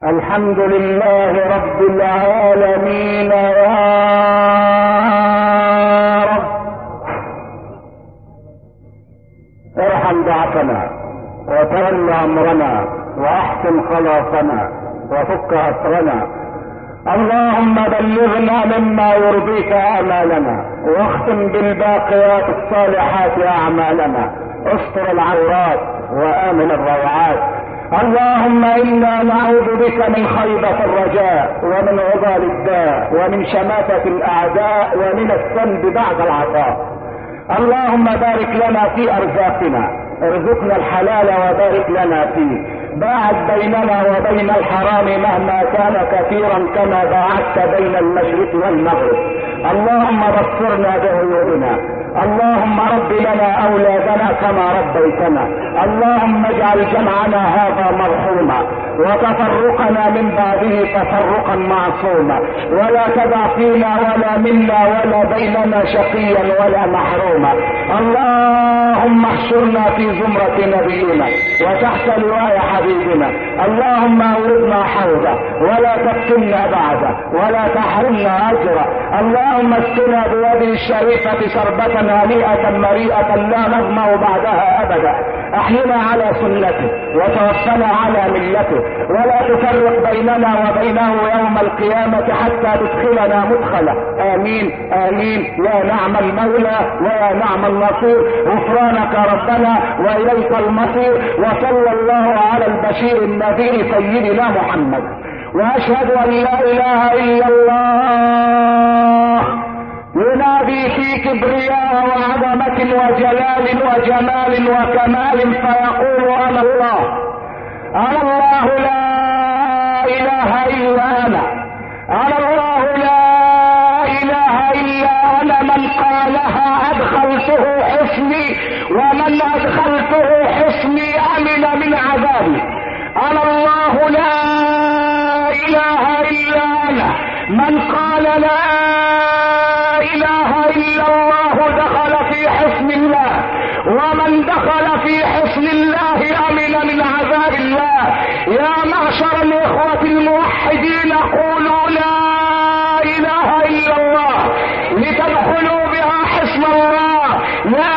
الحمد لله رب العالمين يا رب، ارحم ضعفنا وتول امرنا واحسن خلاصنا وفك اسرنا. اللهم بلغنا مما يرضيك اعمالنا واختم بالباقيات الصالحات اعمالنا، استر العورات وامن الروعات. اللهم انا نعوذ بك من خيبة الرجاء ومن عضال الداء ومن شماتة الاعداء ومن الذنب بعد العطاء. اللهم بارك لنا في ارزاقنا، ارزقنا الحلال وبارك لنا فيه، باعد بيننا وبين الحرام مهما كان كثيرا كما باعدت بين المشرق والمغرب. اللهم بصرنا بعيوبنا، اللهم رب لنا اولادنا كما ربيتنا. اللهم اجعل جمعنا هذا مرحوما وتفرقنا من بعده تفرقا معصوما، ولا تدع فينا ولا منا ولا بيننا شقيا ولا محروما. اللهم احشرنا في زمرة نبينا وتحت لواء حبيبنا. اللهم اوردنا حوضه ولا تفتنا بعده ولا تحرمنا اجره. اللهم اسقنا بيده الشريفة شربة هنيئة مريئة لا نظمأ بعدها ابدا. احينا على سنته وتوفنا على ملته، ولا تفرق بيننا وبينه يوم القيامة حتى تدخلنا مدخله. امين امين يا نعم المولى ويا نعم النصير. غفرانك ربنا واليك المصير. وصلى الله على البشير النذير سيدنا محمد. واشهد ان لا اله الا الله ينادي في كبرياء وعظمة وجلال وجمال وكمال فيقول انا الله، انا الله لا اله الا انا، انا الله لا اله الا انا. من قالها ادخلته حصني ومن ادخلته حصني امن من عذابي. انا الله لا اله الا انا. من قال لا اله الا الله دخل في حصن الله، ومن دخل في حصن الله امن من عذاب الله. يا معشر الاخوة الموحدين قولوا لا اله الا الله لتدخلوا بها حصن الله. لا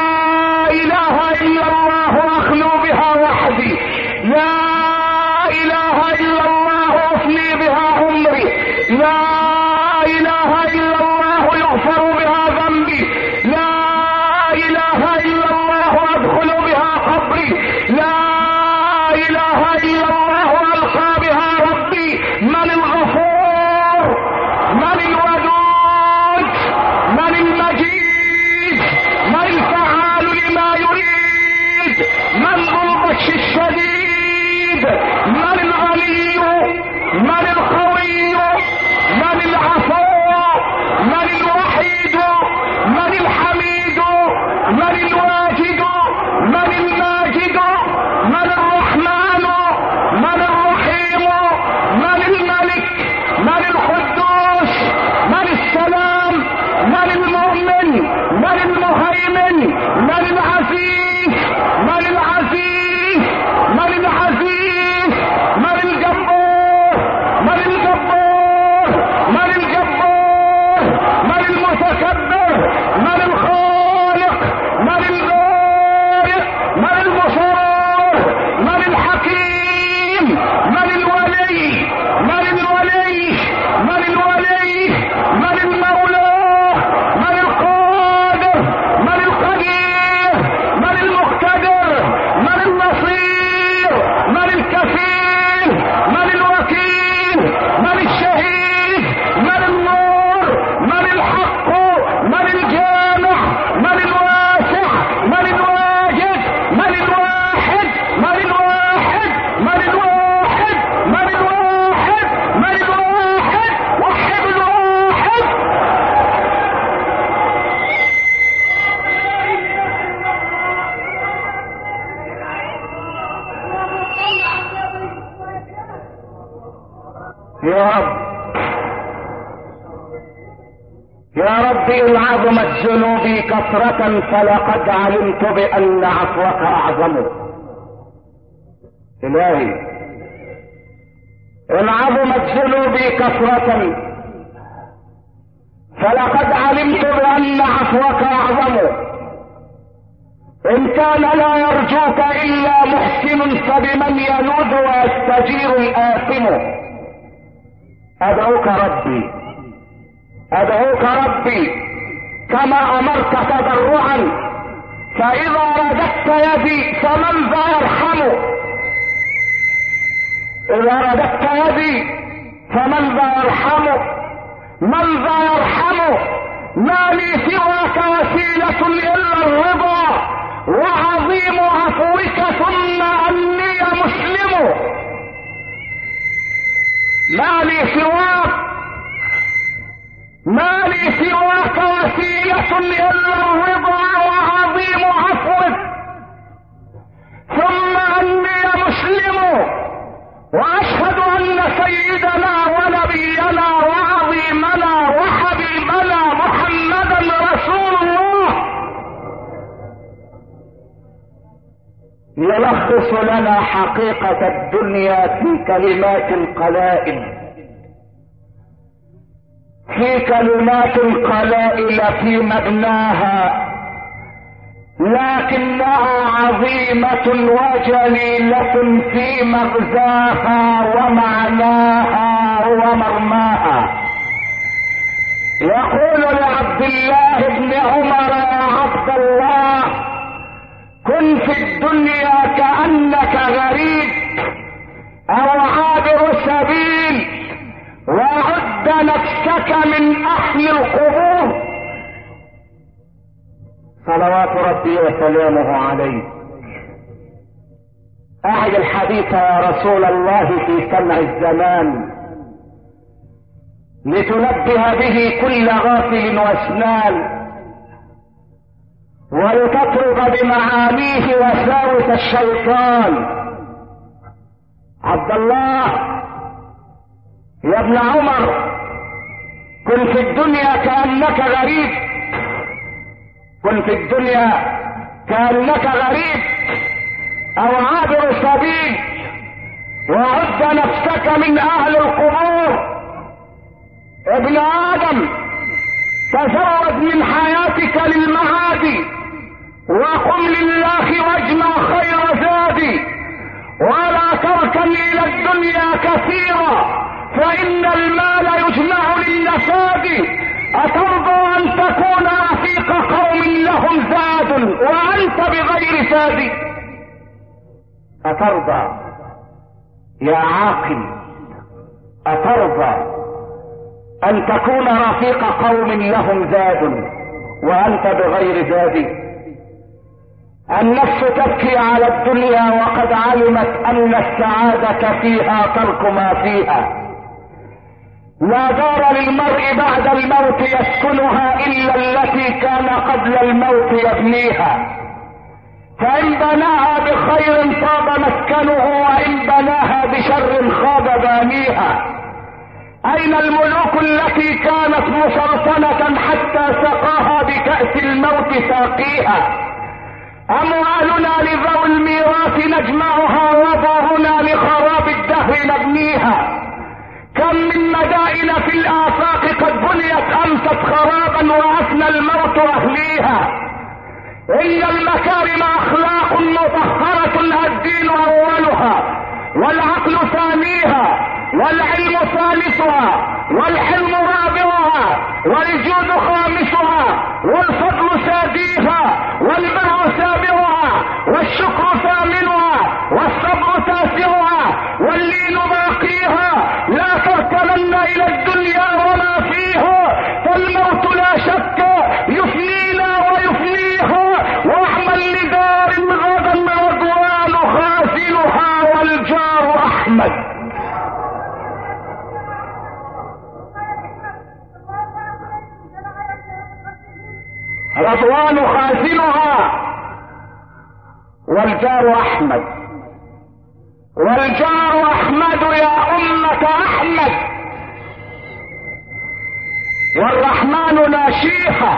اله الا الله اخلو بها وحدي، لا اله الا الله افني بها عمري، لا اله الا الله يغفر بها ذنبي، لا اله الا الله ادخل بها قبري، لا اله الا الله القى بها ربي. من الغفور؟ من الودود؟ من المجيد؟ من الفعال لما يريد؟ من ذو البطش الشديد؟ من الغني؟ من القوي؟ من العفو؟ من الوحيد؟ من الحميد؟ من الواجد؟ من الماجد؟ من الرحمن؟ من الرحيم؟ من الملك؟ من القدوس؟ من السلام؟ من المؤمن؟ من المهيمن؟ من العزيز؟ من العزيز؟ من العزيز؟ من الجبار؟ من الجبار؟ من الجبار؟ من المتكبر؟ من الخالق؟ من البارئ؟ من المصور؟ من الحكيم؟ من الولي؟ من الولي؟ من الولي؟ من المولى؟ من القادر؟ من القدير؟ من المقتدر؟ من النصير؟ من الكفيل؟ من الوكيل؟ من الشهيد؟ من النور؟ من الحق؟ من الجامع؟ من الواسع؟ من الواجد؟ من الواحد؟ من الواحد؟ من الواحد؟ من الواحد؟ من الواحد؟ وحد الواحد. يا رب يا رب ان عظمت ذنوبي كثرة فلقد علمت بان عفوك اعظم. الهي إن عظمت ذنوبي كثرة فلقد علمت بأن عفوك أعظم. إن كان لا يرجوك إلا محسن فبمن يلوذ ويستجير الآثم. أدعوك ربي أدعوك ربي كما أمرت تضرعا، فإذا رددت يدي فمن ذا يرحم. إذا رددت يدي فمن ذا يرحم. من ذا يرحم؟ ما لي سواك وسيلة إلا الرضا وعظيم عفوك ثم أني مسلم. ما لي سواك وسيلة إلا الرضا وعظيم عفوك ثم أني مسلم. وأشهد أن سيدنا ونبينا وعظيمنا وحبيبنا محمدا رسول الله يلخص لنا حقيقة الدنيا في كلمات قلائل، في كلمات قلائل في مبناها، لكنها عظيمة وجليلة في مغزاها ومعناها ومرماها. يقول لعبد الله بن عمر: يا عبد الله، كن في الدنيا كأنك غريب أو عابر سبيل، وعد نفسك من أهل القبور. صلوات ربي وسلامه عليه. أعد الحديث يا رسول الله في سمع الزمان لتنبه به كل غافل واسنان، ولتطرد بمعانيه وساوس الشيطان. عبد الله يا ابن عمر، كن في الدنيا كأنك غريب، كن في الدنيا كأنك غريب أو عابر سبيل، وعد نفسك من أهل القبور. ابن آدم، تزود من حياتك للمعاد، وقم لله واجمع خير زادي، ولا تركن إلى الدنيا كثيرا فإن المال يجمع للنفاد. أترضى أن تكون رفيق قوم لهم زاد وأنت بغير زاد؟ أترضى يا عاقل، أترضى أن تكون رفيق قوم لهم زاد وأنت بغير زاد؟ النفس تبكي على الدنيا وقد علمت أن السعادة فيها ترك ما فيها. لا دار للمرء بعد الموت يسكنها إلا التي كان قبل الموت يبنيها، فإن بناها بخير طاب مسكنه وإن بناها بشر خاب بانيها. أين الملوك التي كانت مسلطنة حتى سقاها بكأس الموت ساقيها؟ أموالنا لذوي الميراث نجمعها ودارنا لخراب الدهر نبنيها. كم من مدائن في الآفاق قد بنيت أمست خرابا وأفنى الموت أهليها. إن المكارم أخلاق مطهرة الدين أولها والعقل ثانيها والعلم ثالثها والحلم رابعها والجود خامسها والفضل ساديها والبر سابعها والشكر ثامنها والصبر تاسعها واللين باقيها. لا تركنن إلى الدنيا وما فيها، فالموت لا شك يفنينا ويفنيها. واعمل لدار غدا رضوان خازنها والجار أحمد. رضوان خازنها والجار أحمد. والجار أحمد يا أمة أحمد، والرحمن ناشيها،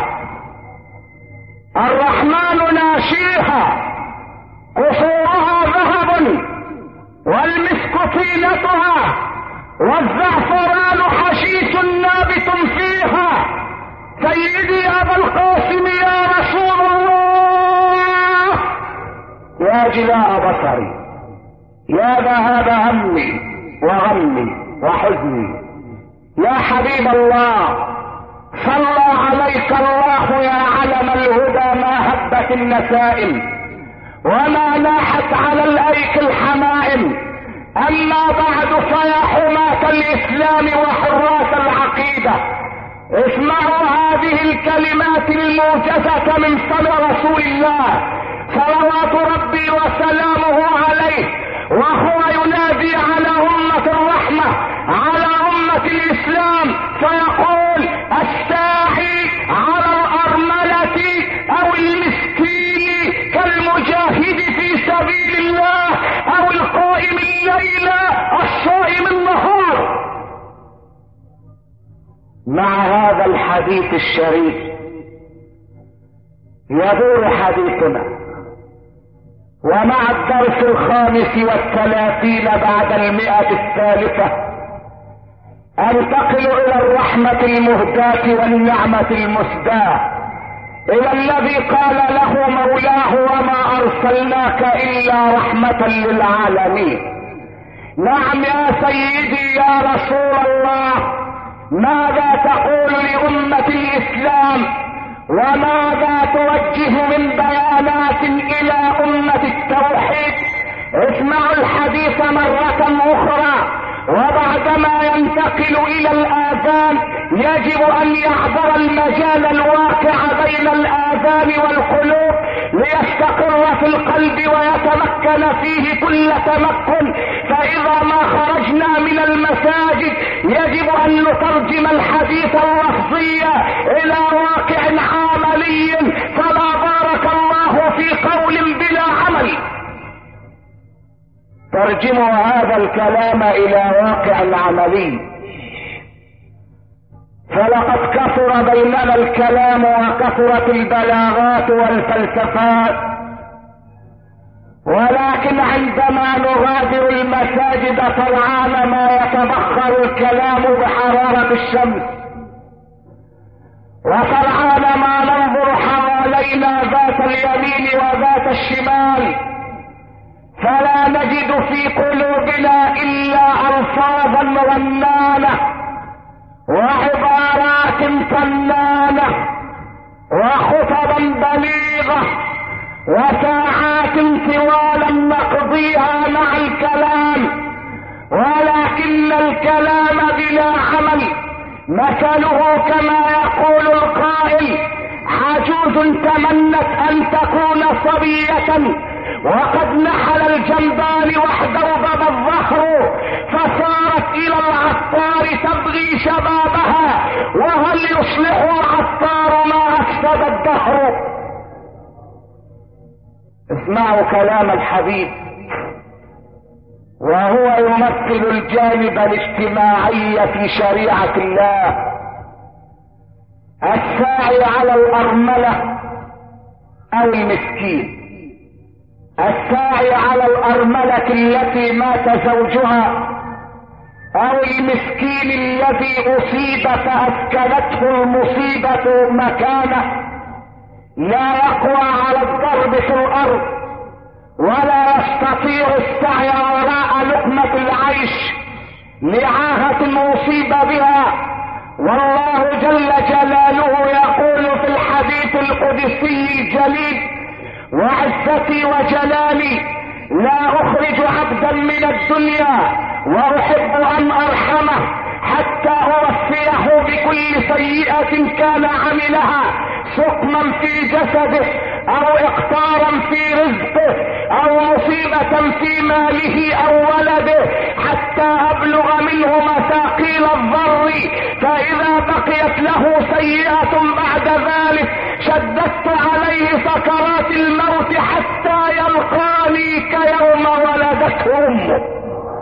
الرحمن ناشيها. قصورها ذهب والمسك طينتها والزعفران حشيش نابت فيها. سيدي يا ابا القاسم يا رسول الله، يا جلاء بصري، يا ذهاب همي وغمي وحزني، يا حبيب الله، صلى عليك الله يا علم الهدى، ما هبت النسائم وما لاحت على الايك الحمائم. اما بعد فيا حماة الاسلام وحراس العقيدة، اسمعوا هذه الكلمات الموجزة من فم رسول الله صلوات ربي وسلامه عليه، وهو ينادي على امة الرحمة، على امة الاسلام، فيقول: الساعي على الارملة او المسكين كالمجاهد في سبيل الله او القائم الليل الصائم النهار. مع هذا الحديث الشريف يدور حديثنا، ومع الدرس 35 بعد 100 انتقل الى الرحمة المهداة والنعمة المسداة، الى الذي قال له مولاه: وما ارسلناك الا رحمة للعالمين. نعم يا سيدي يا رسول الله، ماذا تقول لأمة الإسلام وماذا توجه من بيانات إلى أمة التوحيد؟ اسمعوا الحديث مرة أخرى، وبعدما ينتقل إلى الآذان يجب أن يعبر المجال الواقع بين الآذان والقلوب ليستقر في القلب ويتمكن فيه كل تمكن. فإذا ما خرجنا من المساجد يجب أن نترجم الحديث اللفظي إلى واقع عملي، فلا بارك الله في قول بلا عمل. ترجموا هذا الكلام الى واقع عملي، فلقد كثر بيننا الكلام وكثرت البلاغات والفلسفات، ولكن عندما نغادر المساجد سرعان ما يتبخر الكلام بحرارة الشمس، وسرعان ما ننظر حوالينا ذات اليمين وذات الشمال فلا نجد في قلوبنا الا الفاظا رنانة وعبارات فنانة وخطبا بليغة وساعات طوالا نقضيها مع الكلام، ولكن الكلام بلا عمل مثله كما يقول القائل: عجوز تمنت ان تكون صبية وقد نحل الجنبان واحدوبب الظهر، فصارت الى العطار تبغي شبابها، وهل يصلح العطار ما افسد الدهر. اسمعوا كلام الحبيب وهو يمثل الجانب الاجتماعي في شريعة الله. الساعي على الارملة او المسكين، الساعي على الارملة التي مات زوجها او المسكين الذي اصيب فاسكنته المصيبة مكانه، لا يقوى على الضرب في الارض ولا يستطيع السعي وراء لقمة العيش لعاهة اصيب بها. والله جل جلاله يقول في الحديث القدسي الجليل: وعزتي وجلالي لا اخرج عبدا من الدنيا واحب ان ارحمه حتى اوفيه بكل سيئة كان عملها، سقما في جسده او اقطارا في رزقه او مصيبة في ماله او ولده، حتى ابلغ منه مثاقيل الضر، فاذا بقيت له سيئة بعد ذلك شددت عليه سكرات الموت حتى يلقاني كيوم ولدته امه.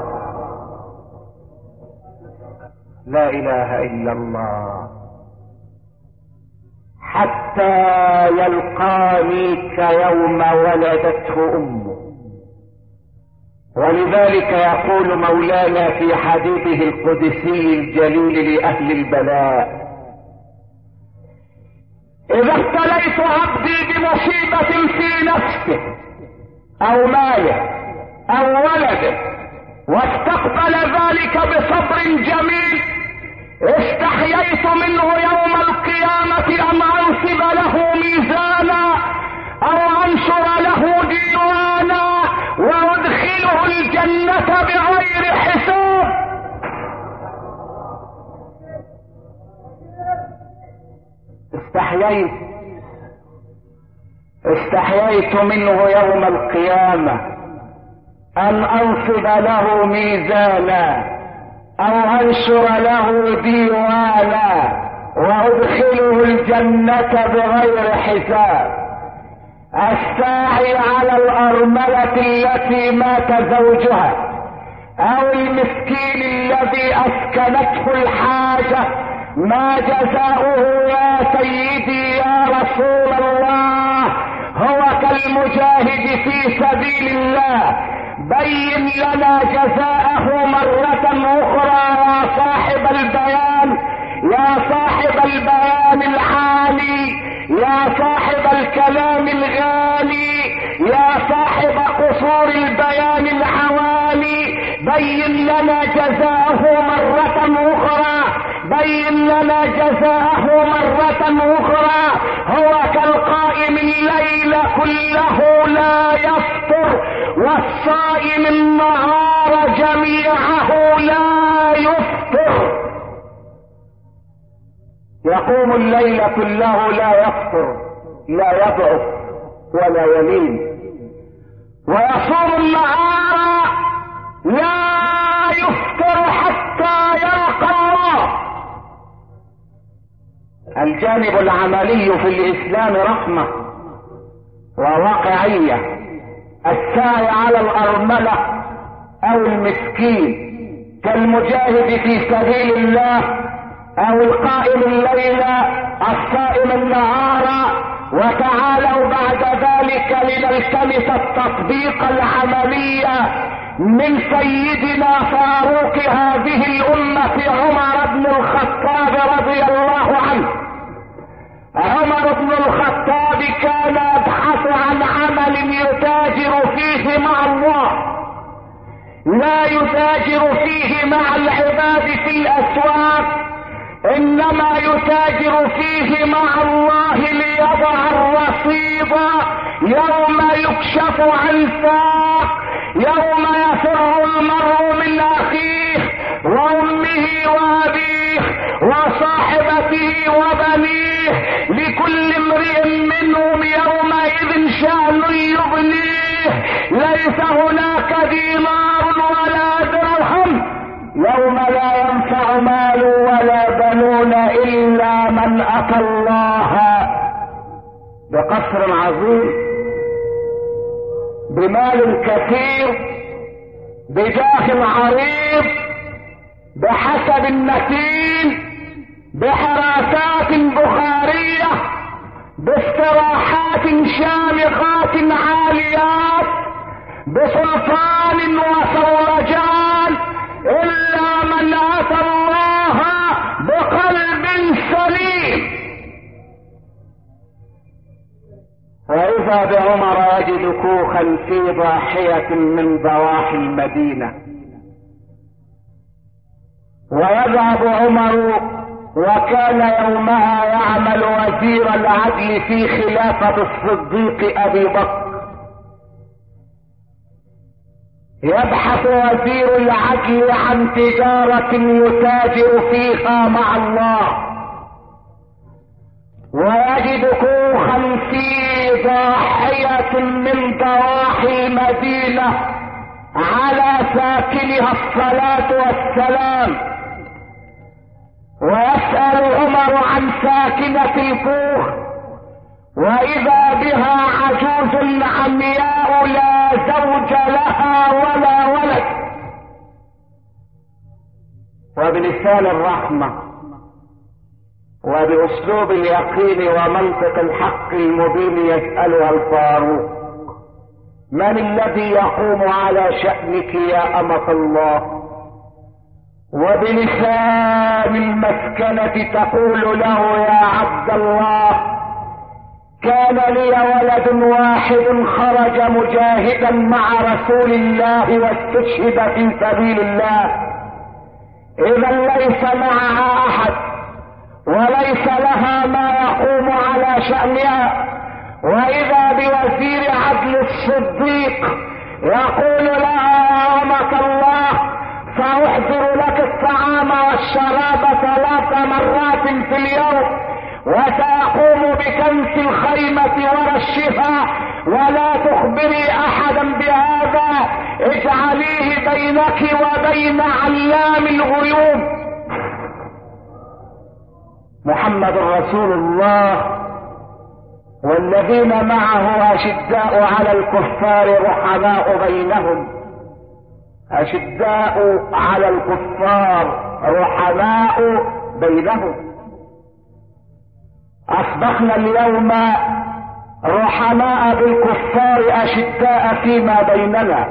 لا اله الا الله. حتى يلقاني كيوم ولدته امه. ولذلك يقول مولانا في حديثه القدسي الجليل لأهل البلاء: إذا ابتليت عبدي بمصيبة في نفسه أو ماله أو ولده واستقبل ذلك بصبر جميل، استحييت منه يوم القيامة أن أنصب له ميزانا أو أنشر له ديوانا وأدخله الجنة بغير حساب. استحييت منه يوم القيامة أن أنصب له ميزانا أو أنشر له ديوانا وأدخله الجنة بغير حساب. الساعي على الأرملة التي مات زوجها أو المسكين الذي أسكنته الحاجة، ما جزاؤه يا سيدي يا رسول الله؟ هو كالمجاهد في سبيل الله. بين لنا جزاءه مرة أخرى يا صاحب البيان، يا صاحب البيان العالي، يا صاحب الكلام الغالي، يا صاحب قصور البيان العوالي، بين لنا جزاءه مرة أخرى، بين لنا جزاءه مرة أخرى. هو كالقائم الليل كله لا يفطر والصائم النهار جميعه لا يفطر. يقوم الليل كله لا يفطر، لا يضعف ولا يمين، ويصوم النهار لا يفطر حتى يلقى الله. الجانب العملي في الإسلام رحمة وواقعية. الساعي على الأرملة أو المسكين كالمجاهد في سبيل الله أو القائم الليل الصائم النهار. وتعالوا بعد ذلك لنلتمس التطبيق العملي من سيدنا فاروق هذه الأمة عمر بن الخطاب رضي الله عنه. عمر بن الخطاب كان يبحث عن عمل يتاجر فيه مع الله، لا يتاجر فيه مع العباد في الأسواق، إنما يتاجر فيه مع الله ليضع الرصيد يوم يكشف عن ساق، يوم يفر المرء من أخيه وأمه وأبيه وصاحبته وبنيه، لكل امرئ منهم يومئذ شأن يغنيه، ليس هناك دينار ولا درهم، يوم لا ينفع مال ولا بنون إلا من أتى الله بقصر عظيم، بمال كثير، بجاه عريض، بحسب متين، بحراسات بخارية، باستراحات شامخات عاليات، بسلطان وصولجان، إلا من أتى الله بقلب سليم. وإذا بعمر يجد كوخا في ضاحية من ضواحي المدينة، ويذهب عمر وكان يومها يعمل وزير العدل في خلافة الصديق أبي بكر. يبحث وزير العدل عن تجارة يتاجر فيها مع الله، ويجد كوخا في ضاحية من ضواحي المدينة على ساكنها الصلاة والسلام. ويسأل عمر عن ساكنة الكوخ، وإذا بها عجوز عمياء لا زوج لها ولا ولد. وبلسان الرحمة وبأسلوب اليقين ومنطق الحق المبين يسألها الفاروق: من الذي يقوم على شأنك يا أمة الله؟ وبلسان المسكنة تقول له يا عبد الله: كان لي ولد واحد خرج مجاهدا مع رسول الله واستشهد في سبيل الله، إذا ليس معها أحد وليس لها ما يقوم على شأنها، وإذا بوزير عدل الصديق يقول لها يا أمة الله: سأحضر لك الطعام والشراب 3 مرات في اليوم، وسأقوم بكنس الخيمة ورشها، ولا تخبري أحدا بهذا، اجعليه بينك وبين علام الغيوب. محمد رسول الله والذين معه أشداء على الكفار رحماء بينهم، أشداء على الكفار رحماء بينهم. أصبحنا اليوم رحماء بالكفار أشداء فيما بيننا،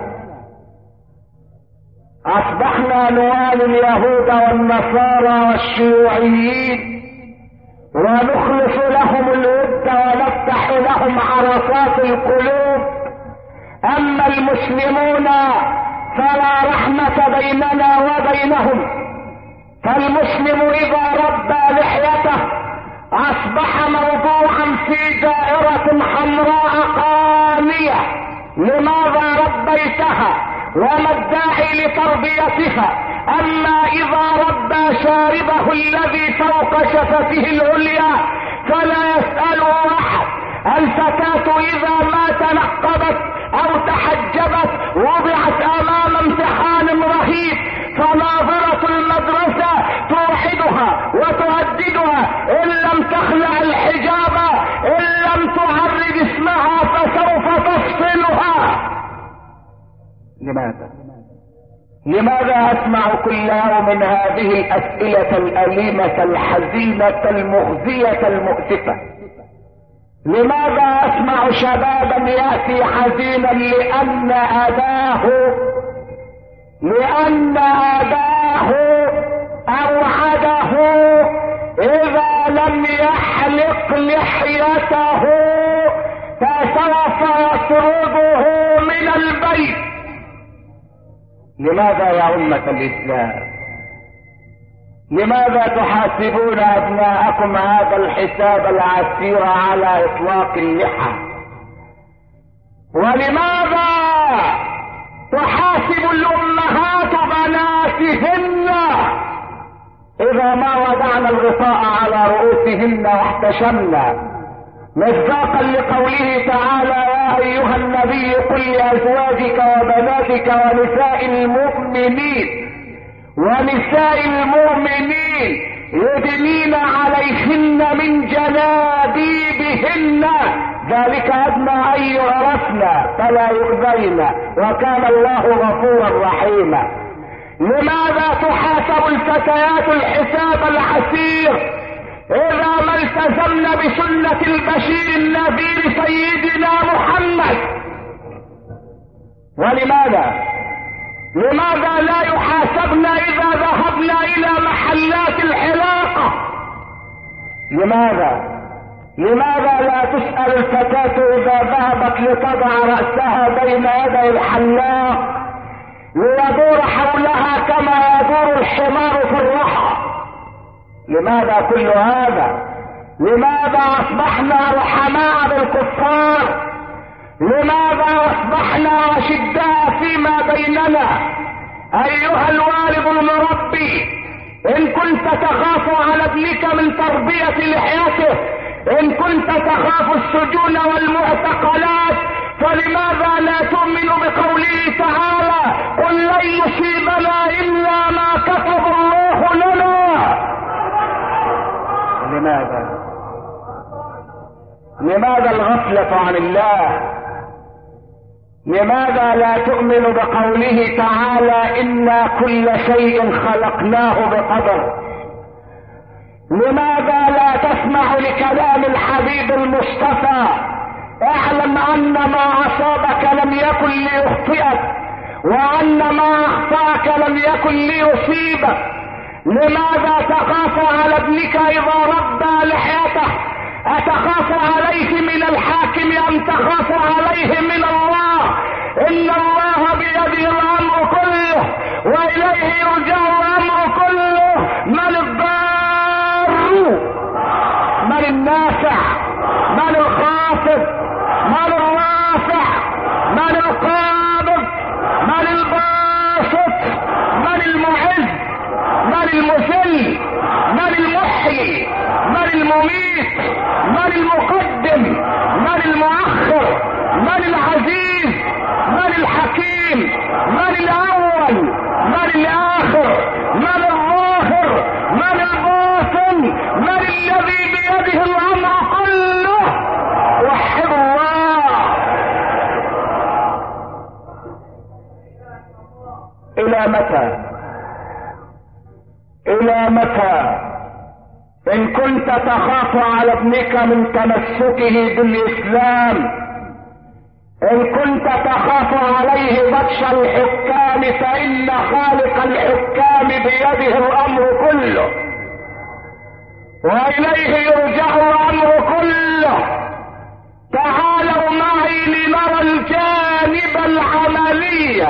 أصبحنا نوالي اليهود والنصارى والشيوعيين ونخلص لهم الود ونفتح لهم عرصات القلوب، أما المسلمون فلا رحمة بيننا وبينهم. فالمسلم إذا ربى لحيته أصبح موضوعا في دائرة حمراء قانية: لماذا ربيتها وما الداعي لتربيتها؟ أما إذا ربى شاربه الذي فوق شفته العليا فلا يسأله أحد. الفتاة إذا ما تنقبت أو تحجبت وضعت أمام امتحان رهيب، فناظرة المدرسة توحدها وتهددها: إن لم تخلع الحجاب، إن لم تعرض اسمها فسوف تفصلها. لماذا أسمع كل يوم هذه الأسئلة الأليمة الحزينة المخزية المؤسفة؟ لماذا أسمع شبابا يأتي حزينا لأن أباه أوعده إذا لم يحلق لحيته فسوف يطرده من البيت؟ لماذا يا أمة الإسلام؟ لماذا تحاسبون أبناءكم هذا الحساب العسير على إطلاق اللحى؟ ولماذا تحاسب الأمهات بناتهن إذا ما وضعنا الغطاء على رؤوسهن واحتشمنا، مصداقا لقوله تعالى: يا أيها النبي قل لأزواجك وبناتك ونساء المؤمنين يدنين عليهن من جلابيبهن، ذلك أدنى أن يعرفن فلا يؤذين، وكان الله غفورا رحيما. لماذا تحاسب الفتيات الحساب العسير إذا ما التزمن بسنة البشير النذير سيدنا محمد؟ لماذا لا يحاسبن إذا ذهبنا إلى محلات الحلاقة؟ لماذا لا تسأل الفتاة إذا ذهبت لتضع رأسها بين يدي الحلاق ليدور حولها كما يدور الحمار في الرحى؟ لماذا كل هذا؟ لماذا أصبحنا رحماء بالكفار؟ لماذا أصبحنا أشداء فيما بيننا؟ أيها الوالد المربي، إن كنت تخاف على ابنك من تربية لحيته، إن كنت تخاف السجون والمعتقلات، فلماذا لا تؤمن بقوله تعالى: قل لن يصيبنا إلا ما كتب الله لنا؟ لماذا الغفلة عن الله؟ لماذا لا تؤمن بقوله تعالى: إنا كل شيء خلقناه بقدر؟ لماذا لا تسمع لكلام الحبيب المصطفى: اعلم ان ما اصابك لم يكن ليخطئك، وان ما اخطاك لم يكن ليصيبك. لماذا تخاف على ابنك اذا ربى لحيته؟ اتخاف عليه من الحاكم ام تخاف عليه من الله؟ ان الله بيده الامر كله واليه يرجع الامر كله. من الضار؟ من النافع؟ من الخافض؟ من الرافع؟ من القابض؟ من الباسط؟ من المعز؟ من المذل؟ من المحيي؟ من المميت؟ من المقدم؟ من المؤخر؟ من العزيز؟ من الحكيم؟ من الاول؟ من الاخر؟ من الظاهر؟ من الباطن؟ من الذي بيده الامر كله؟ وحد الله. الى متى؟ الى متى؟ ان كنت تخاف على ابنك من تمسكه بالاسلام، ان كنت تخاف عليه بطش الحكام، فان خالق الحكام بيده الامر كله واليه يرجع الامر كله. تعالوا معي لنرى الجانب العملي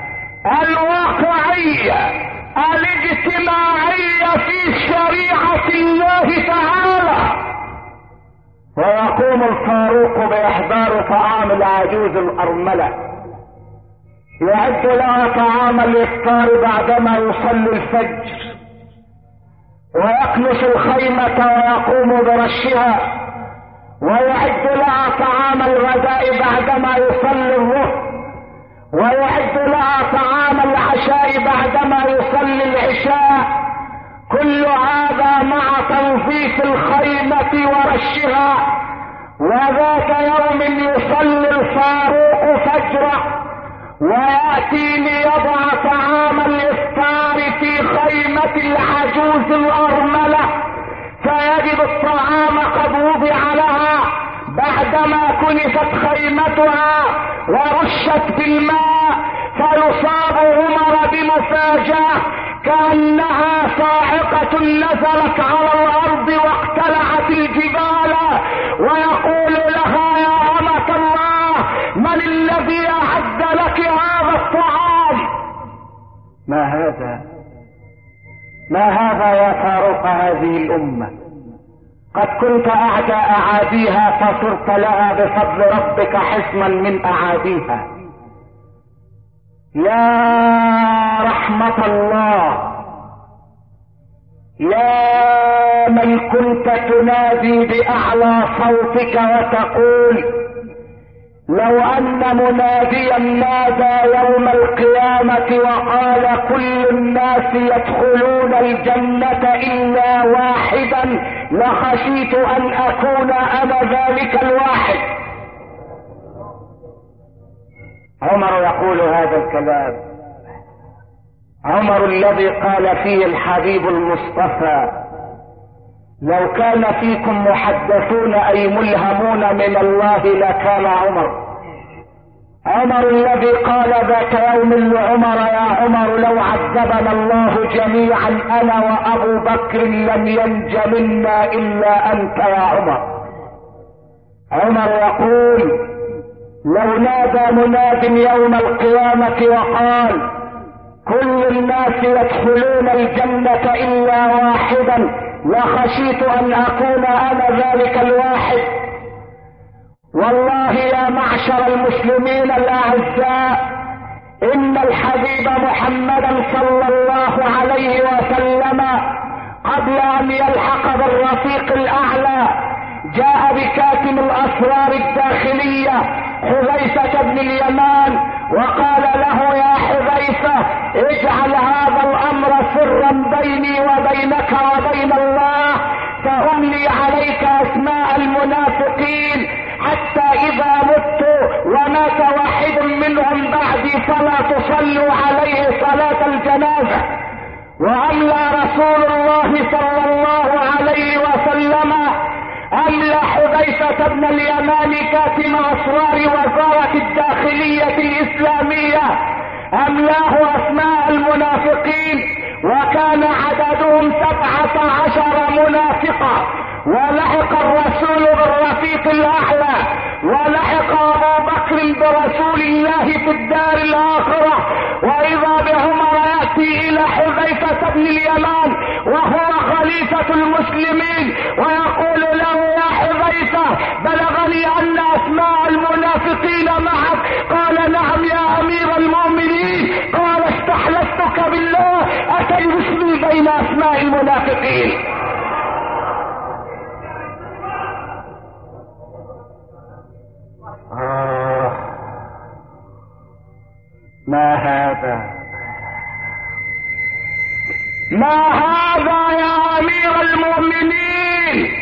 الواقعي الاجتماعي في شريعة الله تعالى. ويقوم الفاروق باحضار طعام العجوز الارملة، يعد لها طعام الافطار بعدما يصلي الفجر، ويكنس الخيمة ويقوم برشها، ويعد لها طعام الغداء بعدما يصلي الظهر، ويعد لها طعام العشاء بعدما يصلي العشاء. كل هذا مع تنظيف الخيمة ورشها. وذات يوم يصلي الفاروق فجره ويأتي ليضع طعام الافطار في خيمة العجوز الارملة، فيجد الطعام قد وضع لها بعدما كنست خيمتها ورشت بالماء. فيصاب عمر بمفاجأة كأنها صاعقة نزلت على الارض واقتلعت الجبال، ويقول لها يا أمة الله من الذي اعد لك هذا الطعام؟ ما هذا؟ ما هذا يا فاروق هذه الامة؟ قد كنت اعدى اعاديها فصرت لها بفضل ربك حصنا من اعاديها. يا رحمة الله، يا من كنت تنادي باعلى صوتك وتقول لو ان مناديا نادى يوم القيامة وقال كل الناس يدخلون الجنة الا واحدا لخشيت ان اكون انا ذلك الواحد. عمر يقول هذا الكلام، عمر الذي قال فيه الحبيب المصطفى لو كان فيكم محدثون اي ملهمون من الله لكان عمر. عمر الذي قال ذات يوم لعمر يا عمر لو عذبنا الله جميعا انا وابو بكر لم ينج منا الا انت يا عمر. عمر يقول لو نادى مناد يوم القيامة وقال كل الناس يدخلون الجنة الا واحدا لخشيت ان اكون انا ذلك الواحد. والله يا معشر المسلمين الاعزاء ان الحبيب محمدا صلى الله عليه وسلم قبل ان يلحق بالرفيق الاعلى جاء بكاتم الاسرار الداخلية حذيفة بن اليمان وقال له يا حذيفة اجعل هذا الامر سرا بيني وبينك وبين الله، فاملي عليك اسماء المنافقين حتى اذا مت ومات واحد منهم بعدي فلا تصلوا عليه صلاة الجنازة. واملى رسول الله صلى الله عليه وسلم املى حذيفة حذيفة بن اليمان كاتم أسرار وزارة الداخلية الإسلامية أملاه أسماء المنافقين، وكان عددهم 17 منافقا. ولحق الرسول بالرفيق الأعلى، ولحق أبو بكر برسول الله في الدار الآخرة. وإذا بعمر يأتي إلى حذيفة بن اليمان وهو خليفة المسلمين ويقول له: يا حذيفة، بلغني أن أسماء المنافقين معك. قال: نعم يا أمير المؤمنين. قال: استحلفتك بالله أتجد اسمي بين أسماء المنافقين. ما هذا، ما هذا يا أمير المؤمنين؟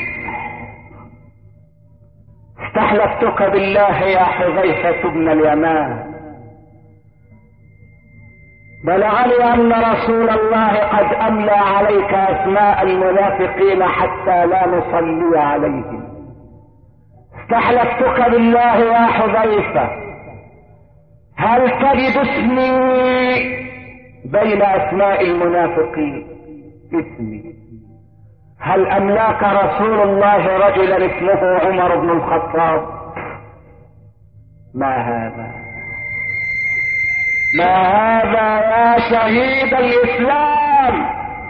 استحلفتك بالله يا حذيفة بن اليمان، بلغني أن رسول الله قد أملى عليك أسماء المنافقين حتى لا نصلي عليهم. استحلفتك بالله يا حذيفة، هل تجد اسمي بين أسماء المنافقين؟ اسمي. هل أملاك رسول الله رجلا اسمه عمر بن الخطاب؟ ما هذا، ما هذا يا شهيد الإسلام،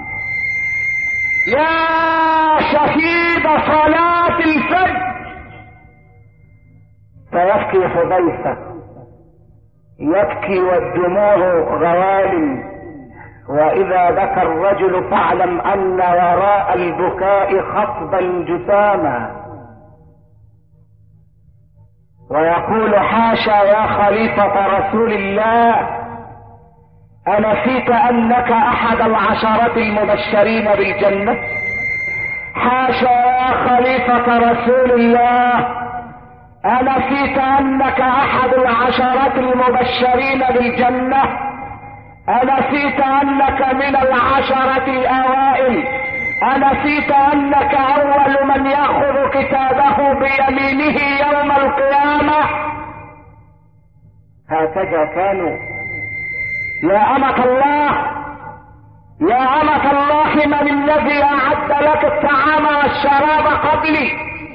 يا شهيد صلاة الفجر؟ فيبكي حذيفة، يبكي والدموع غوال. وإذا بكى الرجل فاعلم أن وراء البكاء خطبا جساما. ويقول: حاشا يا خليفة رسول الله، أنسيت أنك أحد العشرة المبشرين بالجنة؟ حاشا يا خليفة رسول الله، أنسيت أنك أحد العشرة المبشرين بالجنة؟ أنسيت أنك من العشرة الأوائل؟ أنسيت أنك أول من يأخذ كتابه بيمينه يوم القيامة؟ هكذا كانوا. يا أمة الله، يا أمة الله، من الذي أعد لك الطعام والشراب قبلي؟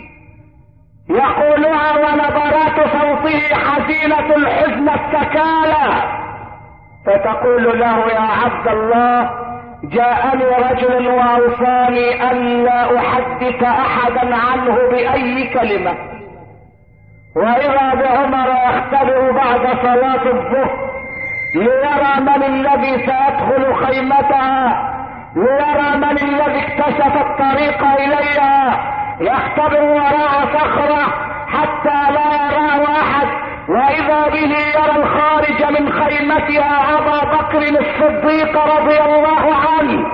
يقولها ونبرات صوته حزينة الحزن السكالى، فتقول له: يا عبد الله، جاءني رجل وأوصاني ألا أحدث أحدا عنه بأي كلمة. وإذا بعمر يختبئ بعد صلاة الظهر ليرى من الذي سيدخل خيمتها، ليرى من الذي اكتشف الطريق إليها. يختبئ وراء صخرة حتى لا يراه أحد، وإذا به يرى الخارج من خيمتها أبا بكر الصديق رضي الله عنه.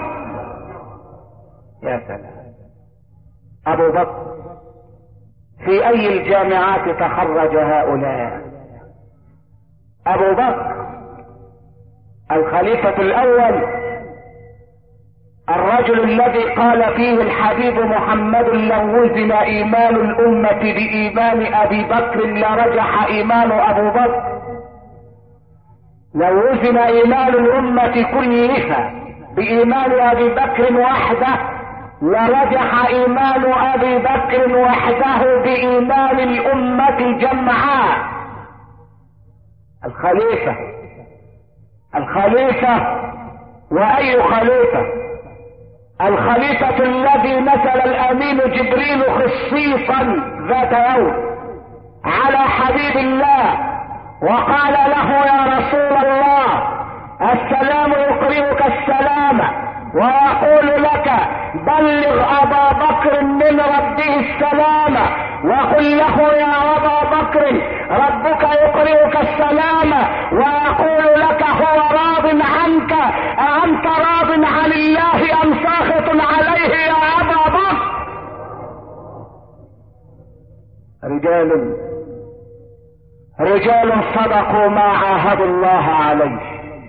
يا سلام، أبو بكر. في أي الجامعات تخرج هؤلاء؟ أبو بكر الخليفة الأول، الرجل الذي قال فيه الحبيب محمد: لو وزن إيمان الأمة بإيمان أبي بكر لرجح إيمان أبو بكر. لو وزن إيمان الأمة كلها بإيمان أبي بكر وحده لرجح إيمان أبي بكر وحده بإيمان الأمة جمعاء. الخليفة، الخليفة، وأي خليفة؟ الخليفة الذي نزل الأمين جبريل خصيصا ذات يوم على حبيب الله وقال له: يا رسول الله، السلام يقرئك السلام ويقول لك: بلغ أبا بكر من ربه السلام، وقل له: يا أبا بكر، ربك يقرئك السلام ويقول لك هو راض عنك، أأنت راض عن الله أم ساخط عليه يا أبا بكر؟ رجال صدقوا ما عاهدوا الله عليه.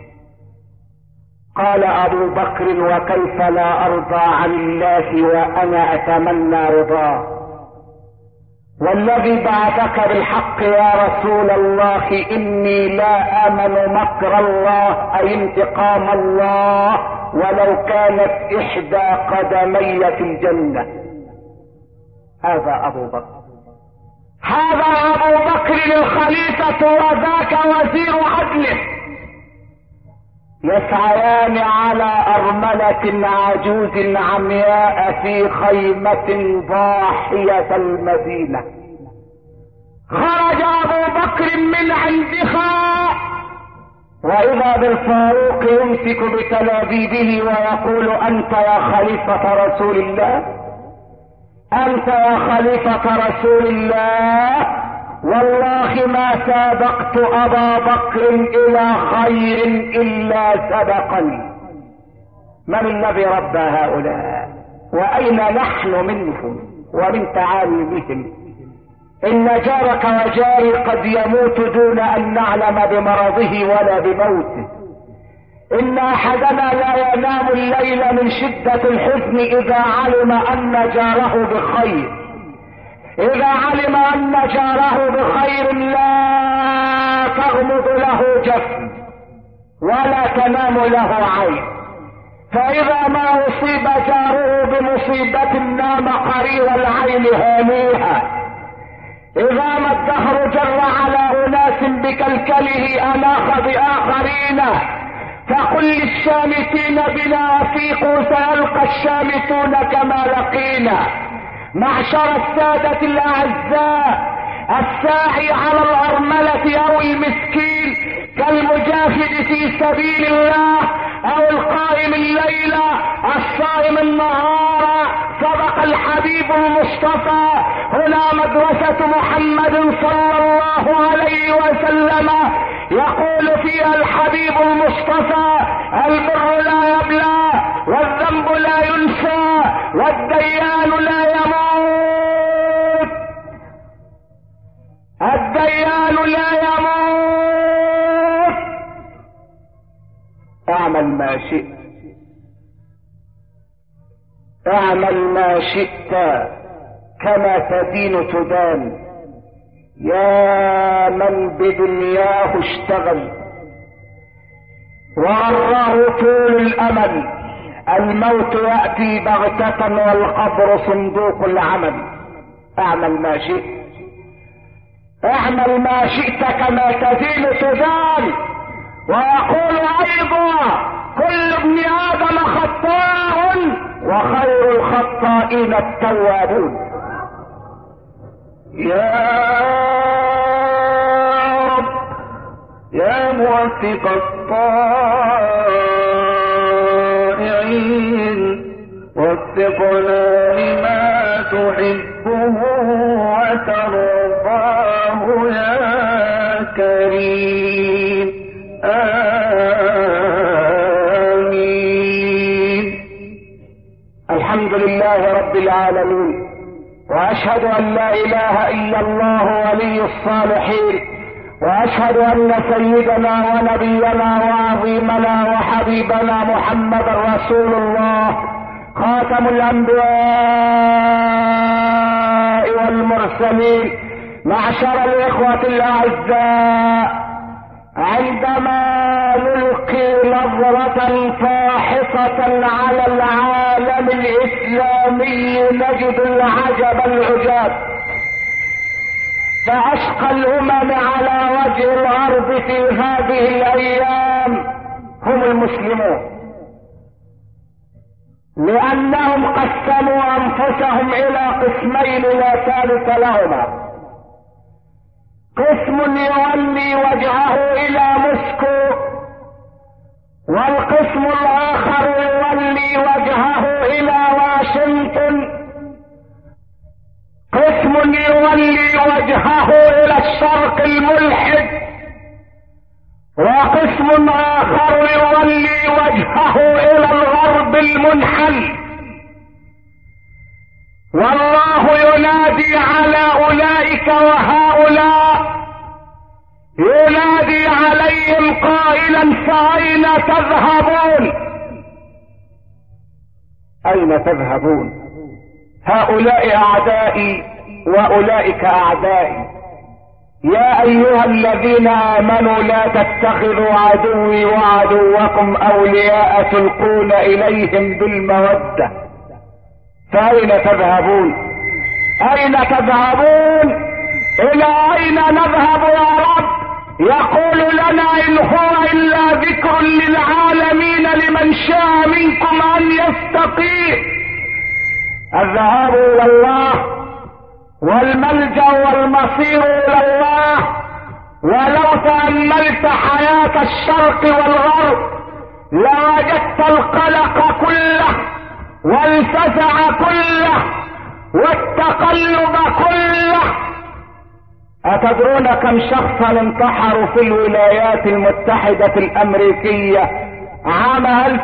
قال أبو بكر: وكيف لا أرضى عن الله وأنا أتمنى رضاه؟ والذي بعثك بالحق يا رسول الله إني لا آمن مكر الله أي انتقام الله ولو كانت إحدى قدمي في الجنة. هذا أبو بكر، هذا أبو بكر الخليفة وذاك وزير عدله، يسعيان على أرملة عجوز عمياء في خيمة ضاحية المدينة. خرج أبو بكر من عندها وإذا بالفاروق يمسك بتلابيبه ويقول أنت يا خليفة رسول الله، أنت يا خليفة رسول الله، والله ما سابقت أبا بكر إلى خير إلا سبقني. من الذي ربى هؤلاء وأين نحن منهم ومن تعاليمهم؟ إن جارك وجاري قد يموت دون أن نعلم بمرضه ولا بموته. إن أحدنا لا ينام الليل من شدة الحزن إذا علم أن جاره بخير. إذا علم أن جاره بخير لا تغمض له جفن ولا تنام له عين، فإذا ما أصيب جاره بمصيبة نام قرير العين هانيها. إذا ما الدهر جر على أناس بكلكله أناخ بآخرين، فقل للشامتين بنا أفيقوا سيلقى الشامتون كما لقينا. معشر السادة الأعزاء، الساعي على الأرملة أو المسكين كالمجاهد في سبيل الله أو القائم الليل الصائم النهار. سبق الحبيب المصطفى. هنا مدرسة محمد صلى الله عليه وسلم يقول فيها الحبيب المصطفى: البر لا يبلى والذنب لا ينسى والديان لا يموت، الديان لا يموت. اعمل ما شئت، اعمل ما شئت كما تدين تدان. يا من بدنياه اشتغل وغره طول الامل، الموت يأتي بغتة والقبر صندوق العمل. اعمل ما شئت، اعمل ما شئت كما تدين تدان. ويقول ايضا: كل ابن ادم خطاء وخير الخطائين التوابون. يا رب يا موفق الطائعين، وفقنا لما تحبه وترضاه يا كريم. آمين. الحمد لله رب العالمين، واشهد ان لا اله الا الله ولي الصالحين، واشهد ان سيدنا ونبينا وعظيمنا وحبيبنا محمد رسول الله خاتم الانبياء والمرسلين. معشر الاخوة الاعزاء، عندما نلقي نظرة فاحصة على العالم الاسلامي نجد العجب العجاب. فاشقى الامم على وجه الارض في هذه الايام هم المسلمون، لانهم قسموا انفسهم الى قسمين لا ثالث لهما. قسم يولي وجهه الى موسكو، والقسم الاخر يولي وجهه الى واشنطن. قسم يولي وجهه الى الشرق الملحد، وقسم اخر يولي وجهه الى الغرب المنحل. والله ينادي على اولئك وهؤلاء، ينادي عليهم قائلا: فأين تذهبون؟ أين تذهبون؟ هؤلاء أعدائي واولئك اعدائي. يا ايها الذين امنوا لا تتخذوا عدوي وعدوكم اولياء تلقون اليهم بالمودة. فاين تذهبون؟ اين تذهبون؟ الى اين نذهب يا رب؟ يقول لنا ان هو الا ذكر للعالمين لمن شاء منكم ان يستقيم. الذهاب الى الله والملجأ والمصير الى الله. ولو تأملت حياة الشرق والغرب لوجدت القلق كله والفزع كله والتقلب كله. أتدرون كم شخصا انتحروا في الولايات المتحدة الأمريكية عام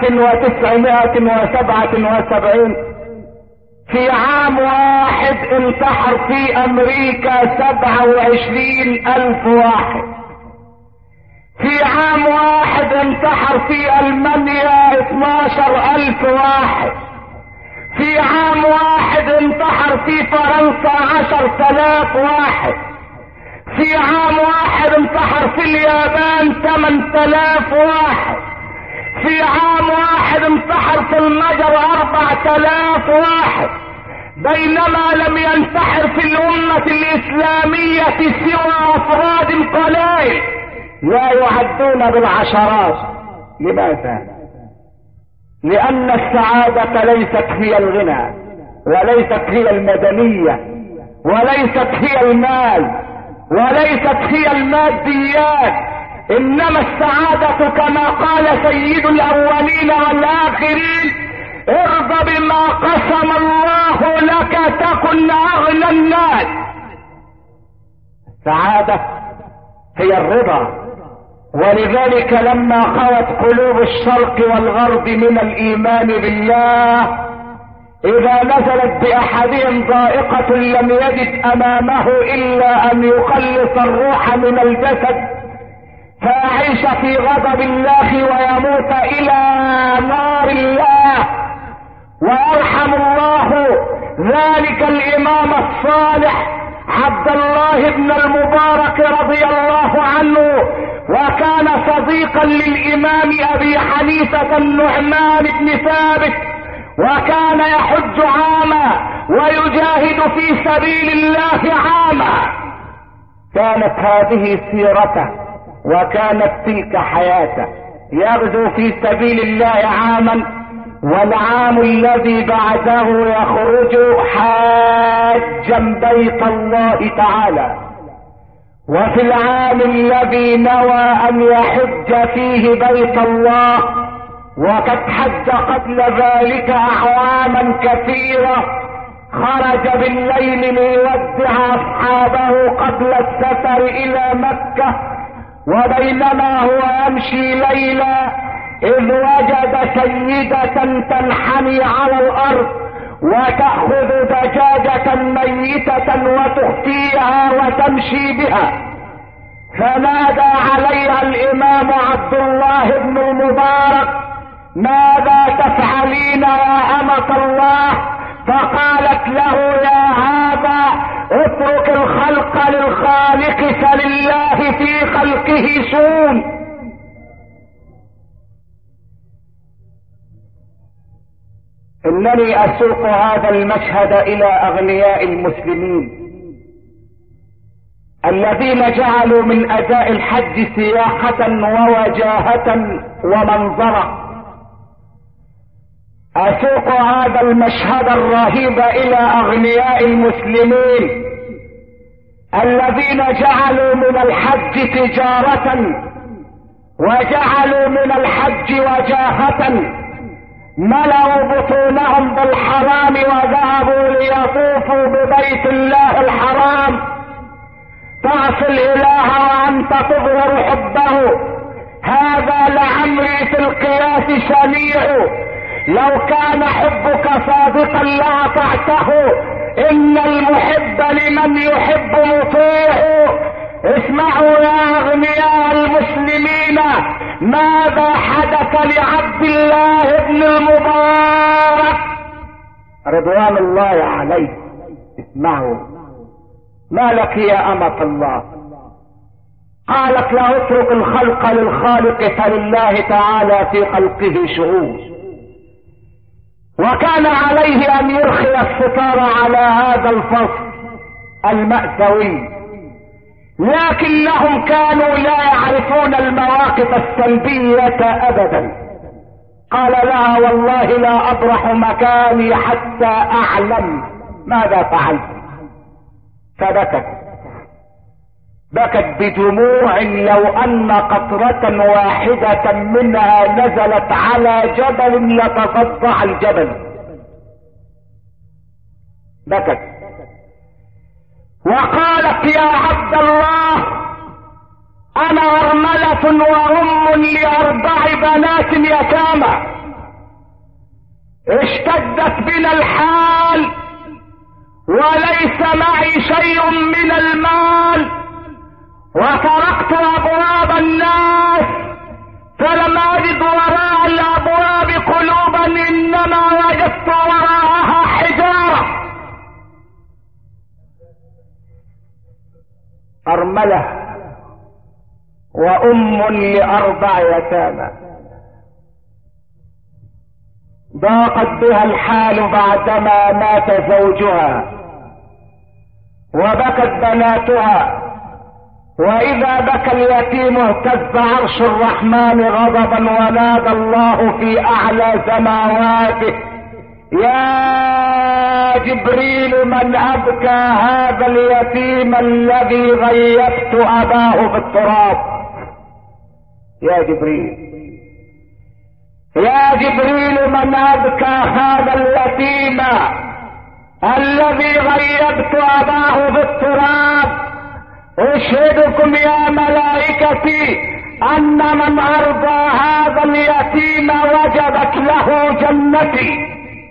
1977؟ في عام واحد انتحر في أمريكا 27,000 واحد. في عام واحد انتحر في ألمانيا 12,000 واحد. في عام واحد انتحر في فرنسا 10,000 واحد. في عام واحد انتحر في اليابان 8,000 واحد. في عام واحد انتحر في المجر 4,000 واحد. بينما لم ينتحر في الأمة الإسلامية سوى أفراد قليل لا يعدون بالعشرات. لماذا؟ لأن السعادة ليست هي الغنى، وليست هي المدنية، وليست هي المال، وليست هي الماديات. انما السعادة كما قال سيد الاولين والاخرين: ارض بما قسم الله لك تكن اغنى الناس. السعادة هي الرضا. ولذلك لما خوت قلوب الشرق والغرب من الايمان بالله، اذا نزلت باحدهم ضائقة لم يجد امامه الا ان يخلص الروح من الجسد فيعيش في غضب الله ويموت الى نار الله. ويرحم الله ذلك الامام الصالح عبد الله بن المبارك رضي الله عنه، وكان صديقا للامام ابي حنيفة النعمان بن ثابت، وكان يحج عاما ويجاهد في سبيل الله عاما. كانت هذه سيرته وكانت تلك حياته. يغزو في سبيل الله عاما، والعام الذي بعده يخرج حاجا بيت الله تعالى. وفي العام الذي نوى ان يحج فيه بيت الله، وقد حج قبل ذلك اعواما كثيرة، خرج بالليل ليودع اصحابه قبل السفر الى مكة. وبينما هو يمشي ليلا اذ وجد سيدة تنحني على الارض وتأخذ دجاجة ميتة وتخفيها وتمشي بها. فنادى عليها الامام عبد الله بن المبارك: ماذا تفعلين يا أمة الله؟ فقالت له: يا هذا اترك الخلق للخالق فلله في خلقه شؤون. انني اسوق هذا المشهد الى اغنياء المسلمين الذين جعلوا من اداء الحج سياحة ووجاهة ومنظرة. اسوق هذا المشهد الرهيب الى اغنياء المسلمين الذين جعلوا من الحج تجارة، وجعلوا من الحج وجاهة، ملأوا بطونهم بالحرام وذهبوا ليطوفوا ببيت الله الحرام. تعصي الاله وانت تظهر حبه، هذا لعمري في القياس شنيع. لو كان حبك صادقا لاطعته، ان المحب لمن يحب مطيع. اسمعوا يا اغنياء المسلمين ماذا حدث لعبد الله بن المبارك رضوان الله عليه. اسمعوا ما لك يا أمة الله؟ قالت لا اترك الخلق للخالق فلله تعالى في خلقه شؤون، وكان عليه أن يرخي الستار على هذا الفصل المأساوي، لكنهم كانوا لا يعرفون المواقف السلبية أبدا. قال لها والله لا أبرح مكاني حتى أعلم ماذا فعلت. بكت بدموع لو أن قطرة واحدة منها نزلت على جبل لتصدع الجبل. بكت وقالت يا عبد الله أنا أرملة وأم لأربع بنات يتامى، اشتدت بنا الحال وليس معي شيء من المال، وطرقت أبواب الناس فلم أجد وراء الأبواب قلوبا، إنما وجدت وراءها حجارة. أرملة وأم لأربع يتامى، ضاقت بها الحال بعدما مات زوجها، وبكت بناتها، وإذا بكى اليتيم اهتز عرش الرحمن غضبا، ونادى الله في أعلى سماواته يا جبريل من أبكى هذا اليتيم الذي غيبت أباه في التراب. يا جبريل من أبكى هذا اليتيم الذي غيبت أباه في التراب. أشهدكم يا ملائكتي أن من أرضى هذا اليتيم وجبت له جنتي.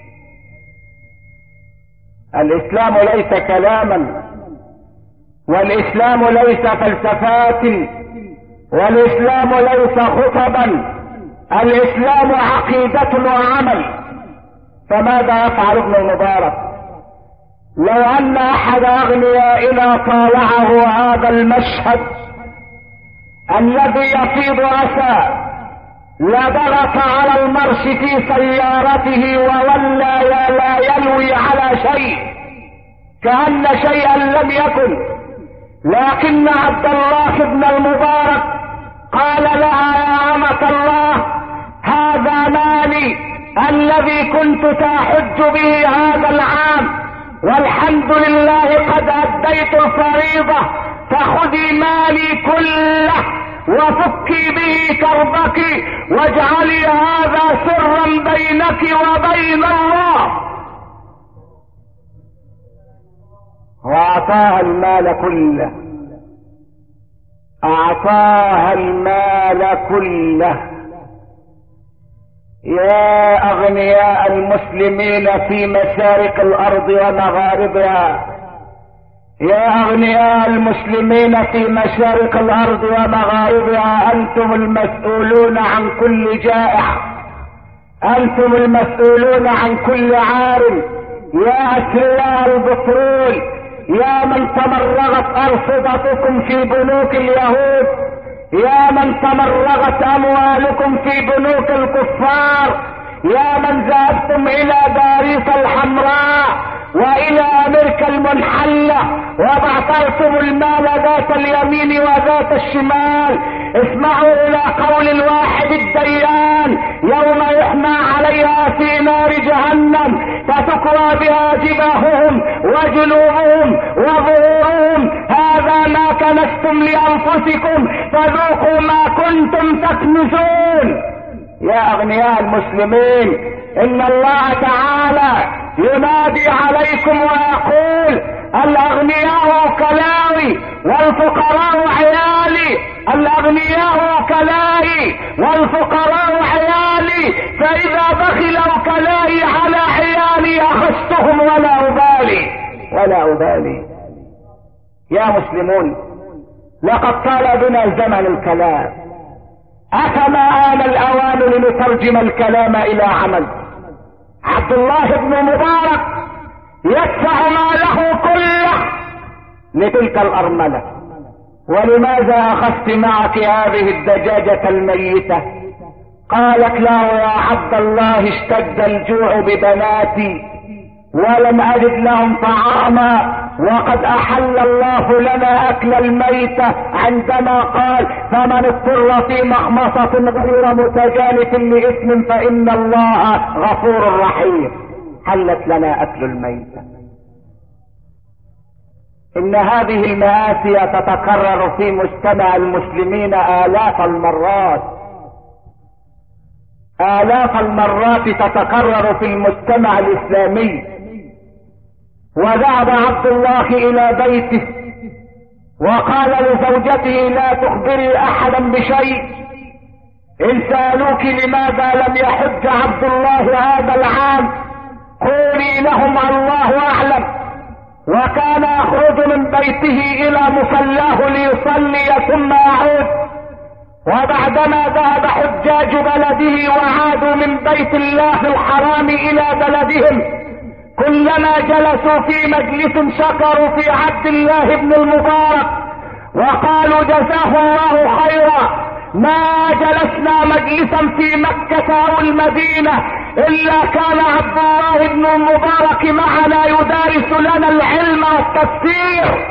الإسلام ليس كلاما، والإسلام ليس فلسفات، والإسلام ليس خطبا، الإسلام عقيدة وعمل. فماذا يفعل ابن المبارك؟ لو أن أحد أغنيائنا طالعه هذا المشهد الذي يفيض أسى لضغط على المرش في سيارته وولى لا يلوي على شيء كأن شيئا لم يكن. لكن عبد الله بن المبارك قال لها يا أمة الله هذا مالي الذي كنت تحج به هذا العام، والحمد لله قد أديت الفريضة، فخذي مالي كله وفكي به كربك واجعلي هذا سرا بينك وبين الله. وأعطاها المال كله، أعطاها المال كله. يا أغنياء المسلمين في مشارق الأرض ومغاربها، يا أغنياء المسلمين في مشارق الأرض ومغاربها، أنتم المسؤولون عن كل جائع، أنتم المسؤولون عن كل عار. يا أثرياء البترول، يا من تمرغت أرصدتكم في بنوك اليهود، يا من تمرغت أموالكم في بنوك الكفار، يا من ذهبتم إلى باريس الحمراء وإلى أمريكا المنحلة وبعثرتم المال ذات اليمين وذات الشمال، اسمعوا إلى قول الواحد الديان يوم يحمى عليها في نار جهنم فتكوى بها جباههم وجنوبهم وظهورهم، هذا ما كنستم لأنفسكم فذوقوا ما كنتم تكنزون. يا أغنياء المسلمين، إن الله تعالى ينادي عليكم ويقول الأغنياء كلاوي والفقراء عيالي، الأغنياء كلاي والفقراء عيالي، فإذا بخل كلاي على عيالي أخذتهم ولا أبالي. يا مسلمون، لقد طال بنا زمن الكلام، أفما آن الأوان لنترجم الكلام إلى عمل. عبد الله بن مبارك يدفع ماله كله لتلك الأرملة: ولماذا أخذت معك هذه الدجاجة الميتة؟ قالت له: يا عبد الله، اشتد الجوع ببناتي ولم أجد لهم طعاما، وقد أحل الله لنا أكل الميتة عندما قال: فمن اضطر في مخمصة غير متجانف لإثم فإن الله غفور رحيم. حلت لنا أكل الميتة. إن هذه المآسي تتكرر في مجتمع المسلمين آلاف المرات، آلاف المرات تتكرر في المجتمع الإسلامي. وذهب عبد الله إلى بيته وقال لزوجته: لا تخبري أحدا بشيء، إن سألوك لماذا لم يحج عبد الله هذا العام قولي لهم الله أعلم. وكان يخرج من بيته إلى مصلاه ليصلي ثم يعود، وبعدما ذهب حجاج بلده وعادوا من بيت الله الحرام إلى بلدهم، كلما جلسوا في مجلس شكروا في عبد الله بن المبارك وقالوا: جزاه الله خيرا، ما جلسنا مجلسا في مكة أو المدينة إلا كان عبد الله بن المبارك معنا يدارس لنا العلم والتفسير.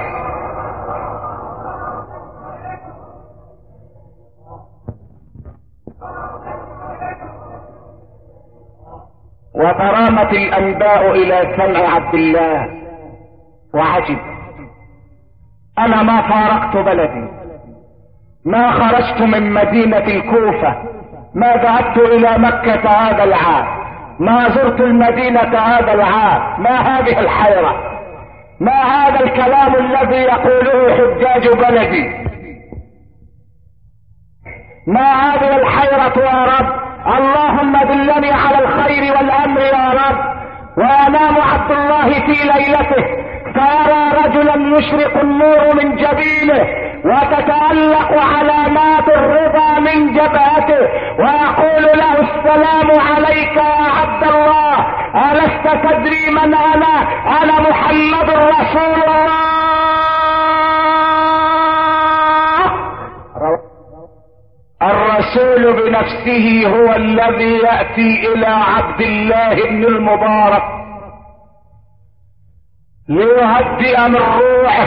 وترامت الأنباء إلى سمع عبد الله وعجب: أنا ما فارقت بلدي، ما خرجت من مدينة الكوفة، ما ذهبت إلى مكة هذا العام، ما زرت المدينة هذا العام، ما هذه الحيرة؟ ما هذا الكلام الذي يقوله حجاج بلدي؟ ما هذه الحيرة يا رب؟ اللهم دلني على الخير والأمر يا رب. وينام عبد الله في ليلته فيرى رجلا يشرق النور من جبينه وتتألق علامات الرضا من جبهته ويقول له: السلام عليك يا عبد الله، ألست تدري من أنا؟ أنا محمد رسول الله. الرسول بنفسه هو الذي يأتي إلى عبد الله بن المبارك ليهدئ من روحه،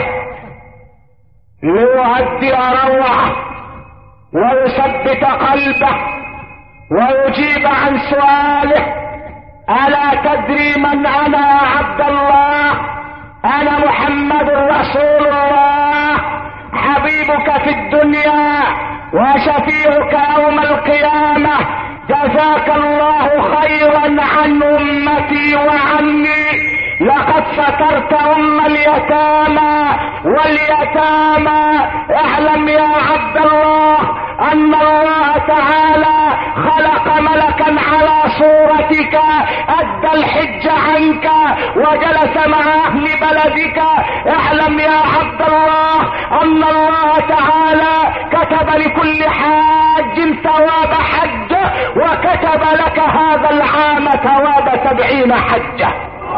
ليهدئ روعه ويثبت قلبه ويجيب عن سؤاله: ألا تدري من أنا يا عبد الله؟ أنا محمد رسول الله، حبيبك في الدنيا وشفيعك يوم القيامة، جزاك الله خيرا عن أمتي وعني، لقد سترت أم اليتامى واليتامى. اعلم يا عبد الله أن الله تعالى خلق ملكا على صورتك أدى الحج عنك وجلس مع أهل بلدك. اعلم يا عبد الله أن الله تعالى كتب لكل حاج ثواب حج، وكتب لك هذا العام ثواب 70 حجة.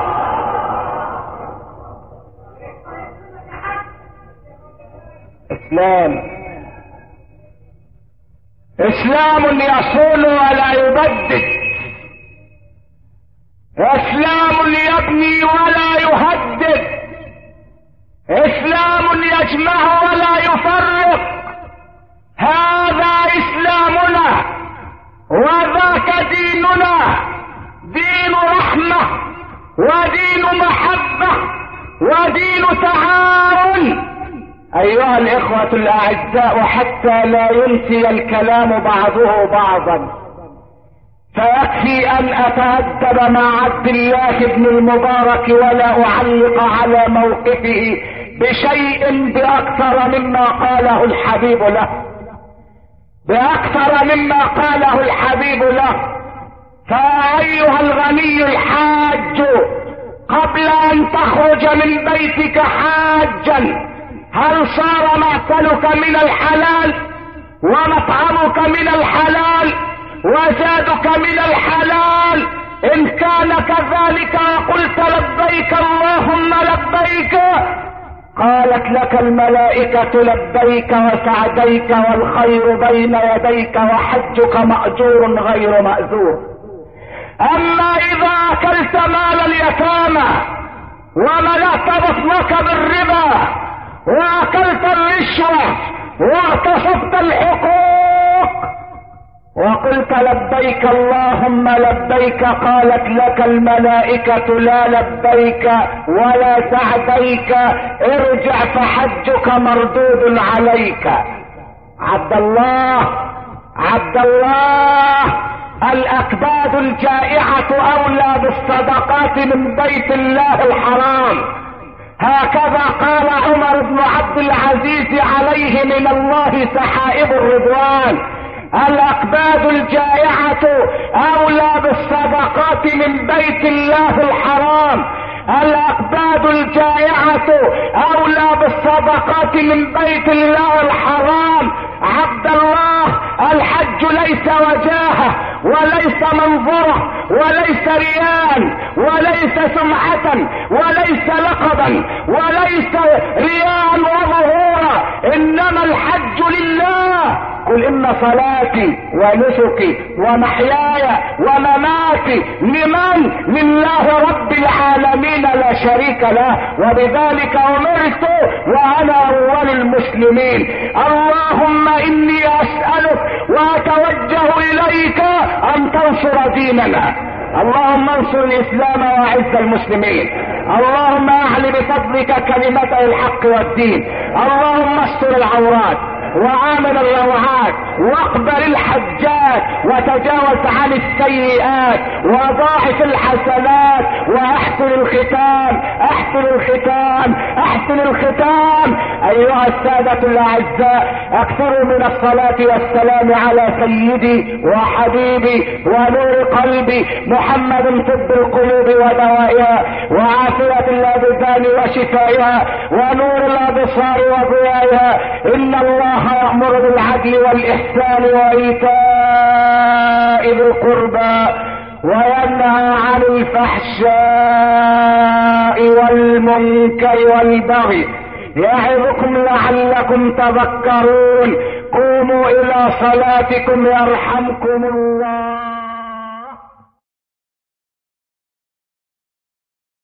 إسلام يصون ولا يبدد، إسلام يبني ولا يهدد، إسلام يجمع ولا يفرق. هذا إسلامنا وذاك ديننا، دين رحمة ودين محبة ودين تعاون. أيها الإخوة الأعزاء، حتى لا ينسي الكلام بعضه بعضا، فيكفي أن أتأدب مع عبد الله بن المبارك ولا أعلق على موقفه بشيء بأكثر مما قاله الحبيب له، بأكثر مما قاله الحبيب له. فأيها الغني الحاج، قبل أن تخرج من بيتك حاجا، هل صار مأكلك من الحلال ومطعمك من الحلال وزادك من الحلال؟ إن كان كذلك وقلت لبيك اللهم لبيك، قالت لك الملائكة لبيك وسعديك والخير بين يديك وحجك مأجور غير مأذور. اما اذا اكلت مال اليتامى وملأت بطنك بالربا واكلت الرشوة واغتصبت الحقوق وقلت لبيك اللهم لبيك، قالت لك الملائكة لا لبيك ولا سعديك، ارجع فحجك مردود عليك. عبد الله عبد الله، الاكباد الجائعة اولى بالصدقات من بيت الله الحرام. هكذا قال عمر بن عبد العزيز عليه من الله سحائب الرضوان: الاكباد الجائعة اولى بالصدقات من بيت الله الحرام. الاكباد الجائعة اولى بالصدقات من بيت الله الحرام. عبد الله، الحج ليس وجاهه وليس منظره وليس رياء وليس سمعة وليس لقبا وليس رياء وظهورا، انما الحج لله. قل ان صلاتي ونسكي ومحياي ومماتي لمن؟ لله رب العالمين لا شريك له، وبذلك امرت وانا اول المسلمين. اللهم اني اسألك واتوجه اليك ان تنصر ديننا. اللهم انصر الاسلام واعز المسلمين. اللهم اعل بفضلك كلمة الحق والدين. اللهم استر العورات وآمن الروعات واقبل الحجات وتجاوز عن السيئات وضاعف الحسنات واحسن الختام. احسن الختام احسن الختام. ايها السادة الاعزاء، اكثروا من الصلاة والسلام على سيدي وحبيبي ونور قلبي محمد، طب القلوب ودوائها وعافية الابدان وشفائها ونور الابصار وضيائها. ان الله يأمر بالعدل والإحسان وإيتاء ذي القربى وينهى عن الفحشاء والمنكر والبغي يعظكم لعلكم تذكرون. قوموا إلى صلاتكم يرحمكم الله.